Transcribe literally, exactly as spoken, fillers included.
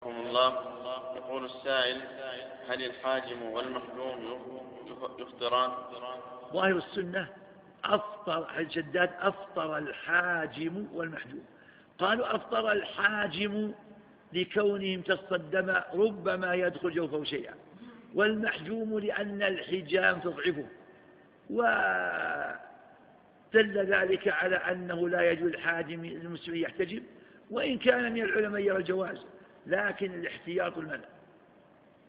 الله. يقول السائل: هل الحاجم والمحجوم يفطران؟ ظاهر السنة أفطر الشداد أفطر الحاجم والمحجوم. قالوا أفطر الحاجم لكونه امتص الدم ربما يدخل جوفه شيئا، والمحجوم لأن الحجام تضعفه، ودل ذلك على أنه لا يجوز الحاجم المسلم يحتجم، وإن كان من العلماء يرى الجواز، لكن الاحتياط المنع.